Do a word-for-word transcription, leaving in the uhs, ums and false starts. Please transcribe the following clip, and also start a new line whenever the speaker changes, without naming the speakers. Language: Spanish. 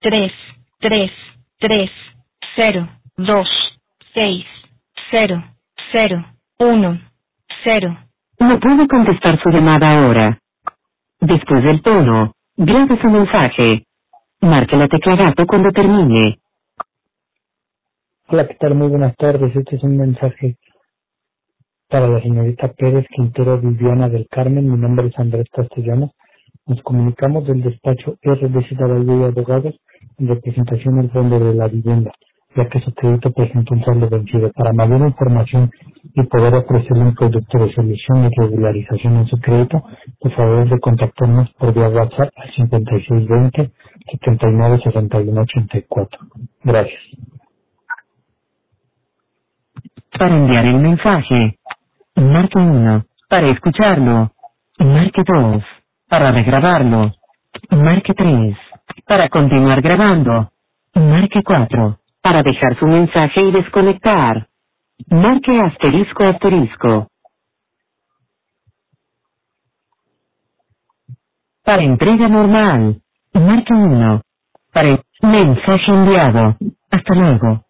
tres, tres, tres, cero, dos, seis, cero, cero, uno, cero.
No puede contestar su llamada ahora. Después del tono, grabe su mensaje. Marque la tecla gato cuando termine.
Hola, ¿qué tal? Muy buenas tardes. Este es un mensaje para la señorita Pérez Quintero Viviana del Carmen. Mi nombre es Andrés Castellanos. Nos comunicamos del despacho R B Z Valle y Abogados en representación del Fondo de la Vivienda, ya que su crédito presenta un saldo vencido. Para mayor información y poder ofrecerle un producto de solución y regularización en su crédito, por favor de contactarnos por vía WhatsApp al cincuenta y seis veinte, setenta y nueve, sesenta y uno ochenta y cuatro. Gracias.
Para enviar el mensaje, marque uno. Para escucharlo, marque dos. Para regrabarlo, marque tres. Para continuar grabando, marque cuatro. Para dejar su mensaje y desconectar, marque asterisco asterisco. Para entrega normal, marque uno. Para el mensaje enviado. Hasta luego.